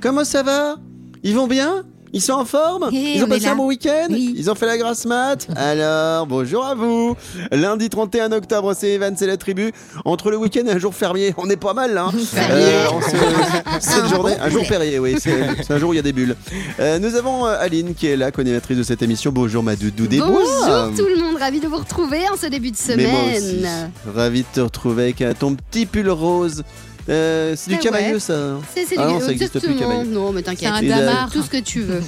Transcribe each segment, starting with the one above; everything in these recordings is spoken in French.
Comment ça va? Ils vont bien? Ils sont en forme? Ils ont passé un bon week-end? Oui. Ils ont fait la grasse mat? Alors, bonjour à vous. Lundi 31 octobre, c'est Evan, c'est la tribu. Entre le week-end et un jour férié, on est pas mal là. Cette journée, un jour férié, oui. C'est un jour où il y a des bulles. Nous avons Aline qui est là, co-animatrice de cette émission. Bonjour ma doudou des bois. Bonjour tout le monde, ravi de vous retrouver en ce début de semaine. Mais moi aussi, ravi de te retrouver avec ton petit pull rose. C'est du camailleux ça. C'est non, du ça existe tout plus le camailleux. monde. Non mais t'inquiète, C'est un damar. tout ce que tu veux.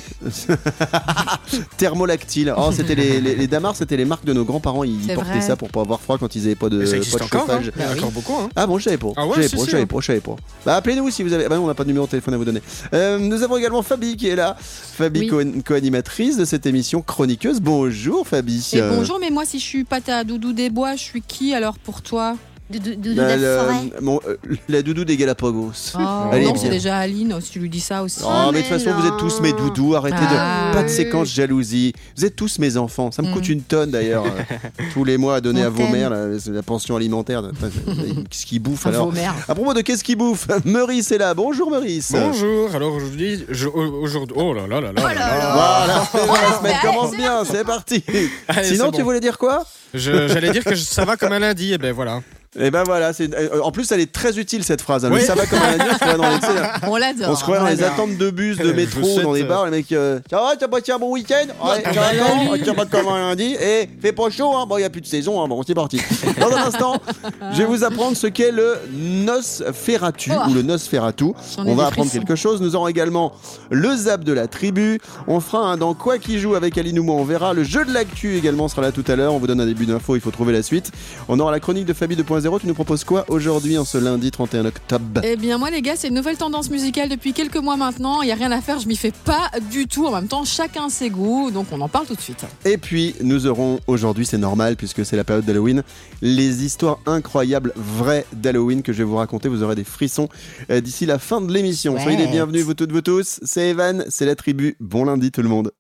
Thermolactyle. Oh, c'était les damars, c'était les marques de nos grands-parents. Ils C'est portaient vrai. ça pour pas avoir froid quand ils avaient pas de, Mais ça pas existe de encore, chauffage. il y en a encore beaucoup. Hein. Ah bon, je savais pas. Ah ouais, je si, savais si. pas, je savais pas. Bah appelez-nous si vous avez. Bah non, on n'a pas de numéro de téléphone à vous donner. Nous avons également Fabi qui est là. Fabi, co-animatrice de cette émission, chroniqueuse. Bonjour Fabi. Et bonjour, mais moi, si je suis pas ta doudou des bois, je suis qui alors pour toi? De la forêt. La doudou des Galapagos. Oh, Allez, non, bien. c'est déjà Aline, si tu lui dis ça aussi. Oh, mais de mais toute façon, non. vous êtes tous mes doudous. Arrêtez Ah, de. Pas de oui. séquence jalousie. Vous êtes tous mes enfants. Ça me coûte une tonne d'ailleurs. Tous les mois à donner On à vos t'aime. mères la pension alimentaire. Qu'est-ce qu'ils bouffent À alors? vos mères. À propos de qu'est-ce qu'ils bouffent, Meurice est là. Bonjour Meurice. Bonjour, alors aujourd'hui, oh là là là là là. Voilà, la semaine commence bien, c'est parti. Allez, Sinon, c'est tu bon. voulais dire quoi? J'allais dire que ça va comme un lundi, et ben voilà. Et ben voilà, en plus elle est très utile cette phrase. Hein. Oui. Mais ça va comme un lundi, on se croirait dans les, tu sais, On l'adore. on se croirait dans on les l'adore. attentes de bus, de Je métro, souhaite, dans les bars, les mecs. Ça va, t'as passé un bon week-end? Ouais, tu vas comme un lundi. Et fait pas chaud, hein. Bon, il n'y a plus de saison, hein. Bon, c'est parti. Dans un instant, je vais vous apprendre ce qu'est le Nosferatu ou le Nosferatu. J'en ai On va des apprendre frissons. quelque chose. Nous aurons également le zap de la tribu. On fera un dans quoi qui joue avec Aline ou moi, on verra. Le jeu de l'actu également sera là tout à l'heure. On vous donne un début d'info, il faut trouver la suite. On aura la chronique de Fabi 2.0. Tu nous proposes quoi aujourd'hui en ce lundi 31 octobre? Eh bien moi les gars, c'est une nouvelle tendance musicale depuis quelques mois maintenant. Il n'y a rien à faire, je m'y fais pas du tout. En même temps, chacun ses goûts, donc on en parle tout de suite. Et puis nous aurons aujourd'hui, c'est normal puisque c'est la période d'Halloween, les histoires incroyables vraies d'Halloween que je vais vous raconter. Vous aurez des frissons d'ici la fin de l'émission. Ouais. Soyez les bienvenus vous toutes, vous tous. C'est Evan, c'est la tribu. Bon lundi tout le monde.